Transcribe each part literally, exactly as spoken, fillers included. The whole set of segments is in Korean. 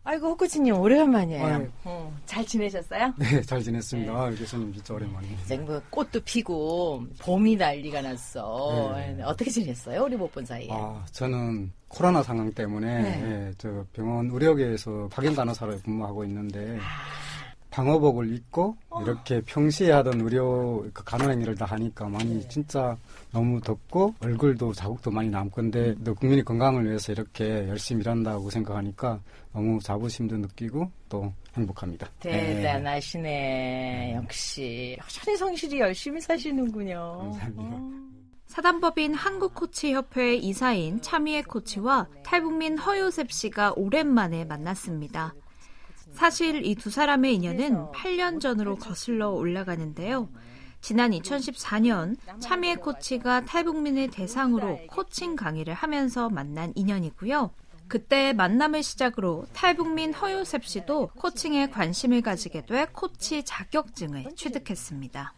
아이고, 호코치님 오래간만이에요. 아유. 어, 잘 지내셨어요? 네, 잘 지냈습니다. 네. 아, 교수님 진짜 오랜만이에요. 이제 뭐 꽃도 피고 봄이 난리가 났어. 네. 어떻게 지냈어요? 우리 못 본 사이에. 아, 저는 코로나 상황 때문에 네. 예, 저 병원 의료계에서 파견 간호사로 근무하고 있는데 아. 방호복을 입고 어. 이렇게 평시에 하던 의료 그 간호 행위를 다 하니까 많이 네. 진짜 너무 덥고 얼굴도 자국도 많이 남고 근데 또 국민의 건강을 위해서 이렇게 열심히 일한다고 생각하니까 너무 자부심도 느끼고 또 행복합니다. 대단하시네. 네. 역시 여전히 성실히 열심히 사시는군요. 감사합니다. 어. 사단법인 한국코치협회 이사인 차미애 코치와 탈북민 허요셉 씨가 오랜만에 만났습니다. 사실 이 두 사람의 인연은 팔 년 전으로 거슬러 올라가는데요. 지난 이천십사 년 차미애 코치가 탈북민을 대상으로 코칭 강의를 하면서 만난 인연이고요. 그때 만남을 시작으로 탈북민 허요셉 씨도 코칭에 관심을 가지게 돼 코치 자격증을 취득했습니다.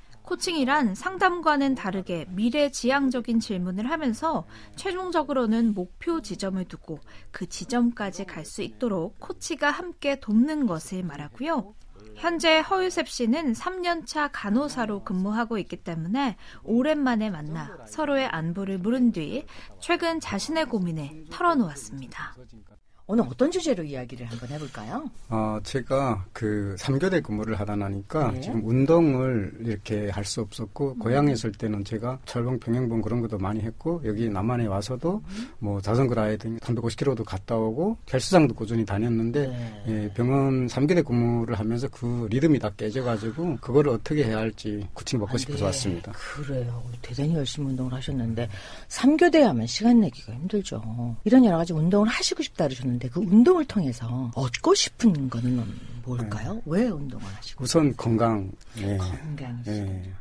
코칭이란 상담과는 다르게 미래지향적인 질문을 하면서 최종적으로는 목표 지점을 두고 그 지점까지 갈 수 있도록 코치가 함께 돕는 것을 말하고요. 현재 허유셉 씨는 삼 년 차 간호사로 근무하고 있기 때문에 오랜만에 만나 서로의 안부를 물은 뒤 최근 자신의 고민을 털어놓았습니다. 오늘 어떤 주제로 이야기를 한번 해볼까요? 어, 제가 그 삼 교대 근무를 하다 나니까 네. 지금 운동을 이렇게 할 수 없었고, 음. 고향에 있을 때는 제가 철봉, 평행봉 그런 것도 많이 했고, 여기 남한에 와서도 음. 뭐 자전거 라이딩 삼백오십 킬로미터도 갔다 오고, 헬스장도 꾸준히 다녔는데, 네. 예, 병원 삼 교대 근무를 하면서 그 리듬이 다 깨져가지고, 그거를 어떻게 해야 할지 코칭 받고 싶어서 왔습니다. 그래요. 대단히 열심히 운동을 하셨는데, 삼 교대 하면 시간 내기가 힘들죠. 이런 여러 가지 운동을 하시고 싶다 그러셨는데, 그 운동을 통해서 얻고 싶은 거는 뭘까요? 네. 왜 운동을 하시고? 우선 건강. 네. 건강이죠. 네.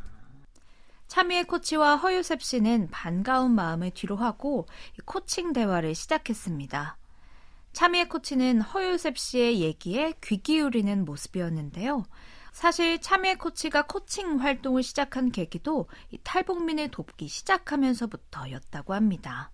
차미애 코치와 허유셉 씨는 반가운 마음을 뒤로하고 코칭 대화를 시작했습니다. 차미애 코치는 허유셉 씨의 얘기에 귀 기울이는 모습이었는데요. 사실 차미애 코치가 코칭 활동을 시작한 계기도 이 탈북민을 돕기 시작하면서부터였다고 합니다.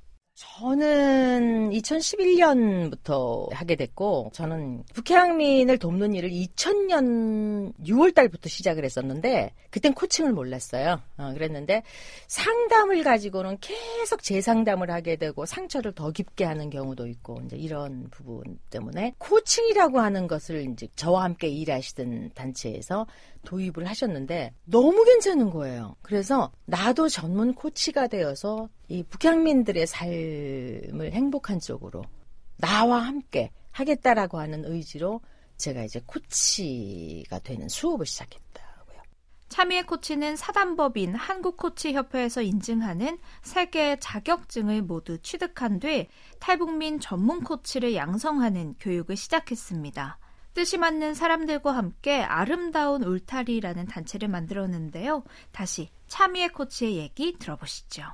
저는 이천십일 년부터 하게 됐고, 저는 북향민을 돕는 일을 이천 년 유월 달부터 시작을 했었는데, 그땐 코칭을 몰랐어요. 어, 그랬는데 상담을 가지고는 계속 재상담을 하게 되고 상처를 더 깊게 하는 경우도 있고, 이제 이런 부분 때문에 코칭이라고 하는 것을 이제 저와 함께 일하시던 단체에서 도입을 하셨는데 너무 괜찮은 거예요. 그래서 나도 전문 코치가 되어서 이 북향민들의 삶을 행복한 쪽으로 나와 함께 하겠다라고 하는 의지로 제가 이제 코치가 되는 수업을 시작했다고요. 차미애 코치는 사단법인 한국코치협회에서 인증하는 세 개의 자격증을 모두 취득한 뒤 탈북민 전문 코치를 양성하는 교육을 시작했습니다. 뜻이 맞는 사람들과 함께 아름다운 울타리라는 단체를 만들었는데요. 다시 차미애 코치의 얘기 들어보시죠.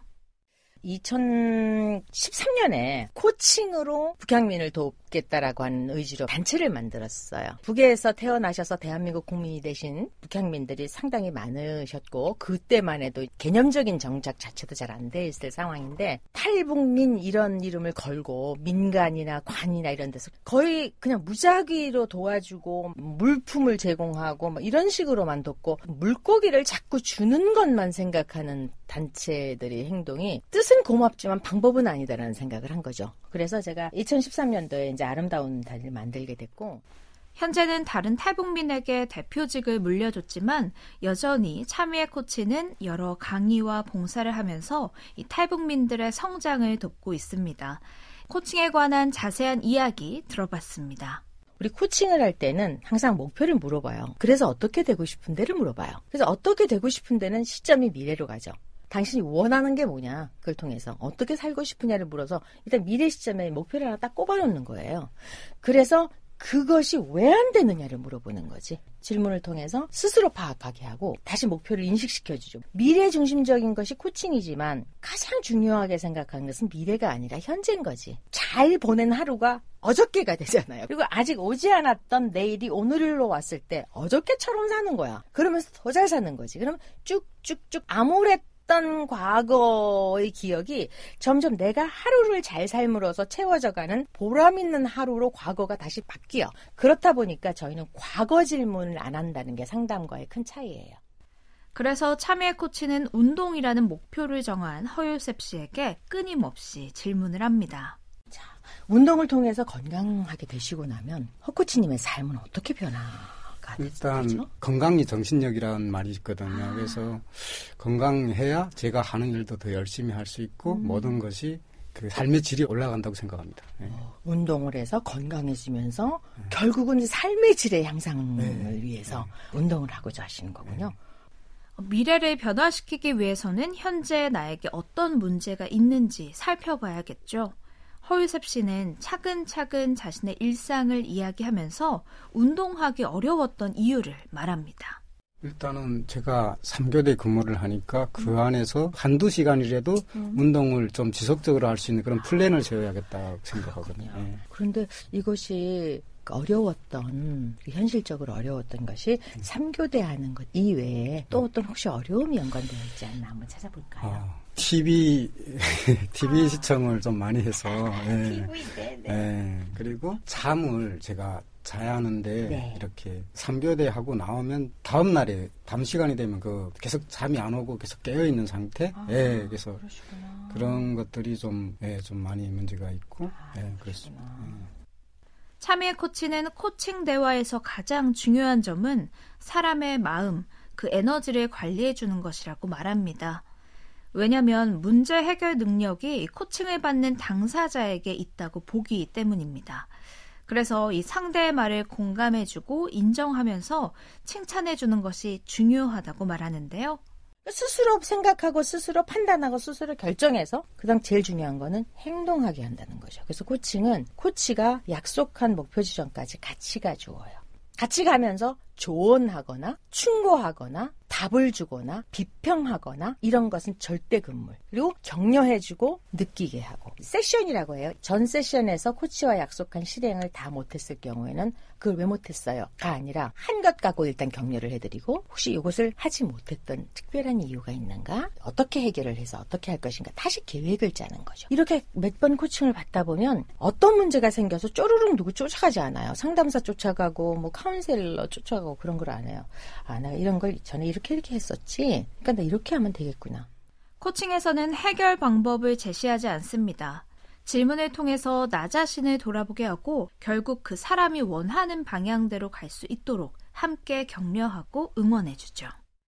이천십삼 년에 코칭으로 북향민을 돕겠다라고 하는 의지로 단체를 만들었어요. 북에서 태어나셔서 대한민국 국민이 되신 북향민들이 상당히 많으셨고 그때만 해도 개념적인 정착 자체도 잘 안 돼 있을 상황인데 탈북민 이런 이름을 걸고 민간이나 관이나 이런 데서 거의 그냥 무작위로 도와주고 물품을 제공하고 뭐 이런 식으로만 돕고 물고기를 자꾸 주는 것만 생각하는 단체들의 행동이 뜻은 고맙지만 방법은 아니다라는 생각을 한 거죠. 그래서 제가 이천십삼 년도에 이제 아름다운 달을 만들게 됐고, 현재는 다른 탈북민에게 대표직을 물려줬지만 여전히 차미애 코치는 여러 강의와 봉사를 하면서 이 탈북민들의 성장을 돕고 있습니다. 코칭에 관한 자세한 이야기 들어봤습니다. 우리 코칭을 할 때는 항상 목표를 물어봐요. 그래서 어떻게 되고 싶은데를 물어봐요. 그래서 어떻게 되고 싶은데는 시점이 미래로 가죠. 당신이 원하는 게 뭐냐, 그걸 통해서 어떻게 살고 싶으냐를 물어서 일단 미래 시점에 목표를 하나 딱 꼽아놓는 거예요. 그래서 그것이 왜 안 되느냐를 물어보는 거지. 질문을 통해서 스스로 파악하게 하고 다시 목표를 인식시켜주죠. 미래 중심적인 것이 코칭이지만 가장 중요하게 생각하는 것은 미래가 아니라 현재인 거지. 잘 보낸 하루가 어저께가 되잖아요. 그리고 아직 오지 않았던 내일이 오늘로 왔을 때 어저께처럼 사는 거야. 그러면서 더 잘 사는 거지. 그러면 쭉쭉쭉 아무랬 힘들었던 과거의 기억이 점점 내가 하루를 잘 삶으로써 채워져가는 보람 있는 하루로 과거가 다시 바뀌어. 그렇다 보니까 저희는 과거 질문을 안 한다는 게 상담과의 큰 차이예요. 그래서 참여의 코치는 운동이라는 목표를 정한 허요셉 씨에게 끊임없이 질문을 합니다. 자, 운동을 통해서 건강하게 되시고 나면 허 코치님의 삶은 어떻게 변화가 일단 되죠? 건강이 정신력이라는 말이 있거든요. 아. 그래서 건강해야 제가 하는 일도 더 열심히 할 수 있고 음. 모든 것이 그 삶의 질이 올라간다고 생각합니다. 네. 어, 운동을 해서 건강해지면서 네. 결국은 삶의 질의 향상을 네. 위해서 네. 운동을 하고자 하시는 거군요. 네. 미래를 변화시키기 위해서는 현재 나에게 어떤 문제가 있는지 살펴봐야겠죠. 허요셉 씨는 차근차근 자신의 일상을 이야기하면서 운동하기 어려웠던 이유를 말합니다. 일단은 제가 삼 교대 근무를 하니까 그 안에서 한두 시간이라도 음. 운동을 좀 지속적으로 할 수 있는 그런 플랜을 세워야겠다고 생각하거든요. 네. 그런데 이것이 어려웠던, 현실적으로 어려웠던 것이 음. 삼 교대 하는 것 이외에 또 어떤 혹시 어려움이 연관되어 있지 않나 한번 찾아볼까요? 아, 티비, 티비 아. 시청을 좀 많이 해서. 네. 티비, 네, 네. 네. 그리고 잠을 제가 자야 하는데 네. 이렇게 삼 교대 하고 나오면 다음 날에 밤 시간이 되면 그 계속 잠이 안 오고 계속 깨어 있는 상태. 아, 예, 그래서 그러시구나. 그런 것들이 좀, 예, 좀 많이 문제가 있고, 아, 예, 그렇습니다. 예. 참여의 코치는 코칭 대화에서 가장 중요한 점은 사람의 마음, 그 에너지를 관리해 주는 것이라고 말합니다. 왜냐하면 문제 해결 능력이 코칭을 받는 당사자에게 있다고 보기 때문입니다. 그래서 이 상대의 말을 공감해주고 인정하면서 칭찬해주는 것이 중요하다고 말하는데요. 스스로 생각하고 스스로 판단하고 스스로 결정해서 그다음 제일 중요한 거는 행동하게 한다는 거죠. 그래서 코칭은 코치가 약속한 목표 지점까지 같이 가주어요. 같이 가면서 조언하거나 충고하거나 답을 주거나 비평하거나 이런 것은 절대 금물. 그리고 격려해주고 느끼게 하고. 세션이라고 해요. 전 세션에서 코치와 약속한 실행을 다 못했을 경우에는 그걸 왜 못했어요? 가 아니라 한 것 갖고 일단 격려를 해드리고 혹시 이것을 하지 못했던 특별한 이유가 있는가? 어떻게 해결을 해서 어떻게 할 것인가? 다시 계획을 짜는 거죠. 이렇게 몇 번 코칭을 받다 보면 어떤 문제가 생겨서 쪼르륵 누구 쫓아가지 않아요. 상담사 쫓아가고 뭐 카운셀러 쫓아가고 그런 걸 안 해요. 아, 내가 이런 걸 전에 이렇게 이렇게 했었지. 그러니까 나 이렇게 하면 되겠구나. 코칭에서는 해결 방법을 제시하지 않습니다. 질문을 통해서 나 자신을 돌아보게 하고 결국 그 사람이 원하는 방향대로 갈 수 있도록 함께 격려하고 응원해주죠.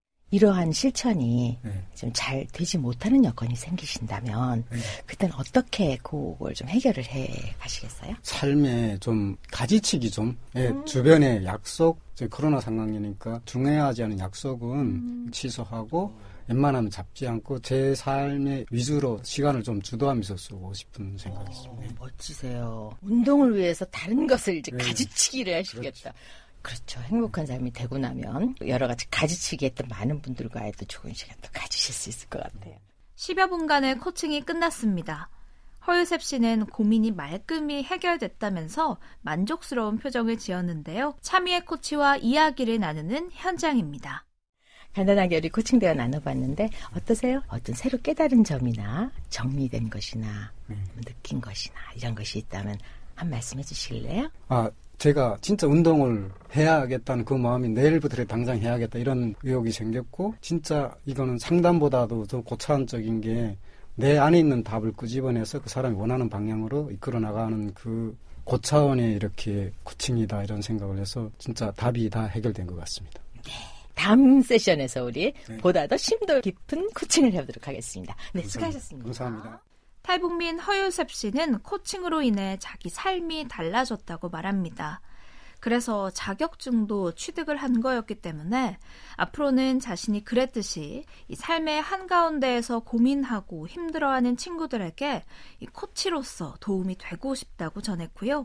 이러한 실천이 네. 좀 잘 되지 못하는 여건이 생기신다면 네. 그때는 어떻게 그걸 좀 해결을 해 가시겠어요? 삶에 좀 가지치기 좀 예, 음. 주변에 약속 이제 코로나 상황이니까 중요하지 않은 약속은 음. 취소하고 웬만하면 잡지 않고 제 삶의 위주로 시간을 좀 주도하면서 쓰고 싶은 생각이 있습니다. 오, 멋지세요. 운동을 위해서 다른 것을 이제 네. 가지치기를 하시겠다. 그렇죠. 그렇죠. 행복한 삶이 되고 나면 여러 가지 가지치기 했던 많은 분들과의 또 좋은 시간 또 가지실 수 있을 것 같아요. 십여 분간의 코칭이 끝났습니다. 허요셉 씨는 고민이 말끔히 해결됐다면서 만족스러운 표정을 지었는데요. 참이의 코치와 이야기를 나누는 현장입니다. 간단하게 우리 코칭 대화 나눠봤는데 어떠세요? 어떤 새로 깨달은 점이나 정리된 것이나 음. 느낀 것이나 이런 것이 있다면 한 말씀 해주실래요? 아, 제가 진짜 운동을 해야겠다는 그 마음이 내일부터 당장 해야겠다 이런 의욕이 생겼고 진짜 이거는 상담보다도 더 고차원적인 게 내 안에 있는 답을 끄집어내서 그 사람이 원하는 방향으로 이끌어 나가는 그 고차원의 이렇게 코칭이다 이런 생각을 해서 진짜 답이 다 해결된 것 같습니다. 네. 다음 세션에서 우리 네. 보다 더 심도 깊은 코칭을 해보도록 하겠습니다. 네, 감사합니다. 수고하셨습니다. 감사합니다. 탈북민 허요셉 씨는 코칭으로 인해 자기 삶이 달라졌다고 말합니다. 그래서 자격증도 취득을 한 거였기 때문에 앞으로는 자신이 그랬듯이 이 삶의 한가운데에서 고민하고 힘들어하는 친구들에게 이 코치로서 도움이 되고 싶다고 전했고요.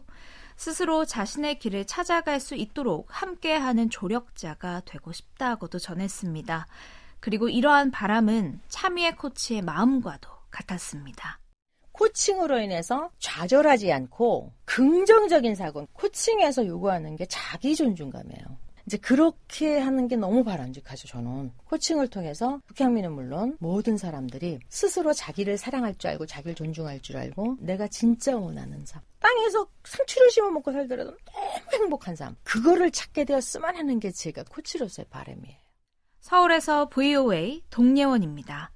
스스로 자신의 길을 찾아갈 수 있도록 함께하는 조력자가 되고 싶다고도 전했습니다. 그리고 이러한 바람은 참이의 코치의 마음과도 같았습니다. 코칭으로 인해서 좌절하지 않고 긍정적인 사고, 코칭에서 요구하는 게 자기 존중감이에요. 이제 그렇게 하는 게 너무 바람직하죠, 저는. 코칭을 통해서 북향민은 물론 모든 사람들이 스스로 자기를 사랑할 줄 알고 자기를 존중할 줄 알고 내가 진짜 원하는 삶. 땅에서 상추를 심어 먹고 살더라도 너무 행복한 삶. 그거를 찾게 되었으면 하는 게 제가 코치로서의 바람이에요. 서울에서 브이오에이 동예원입니다.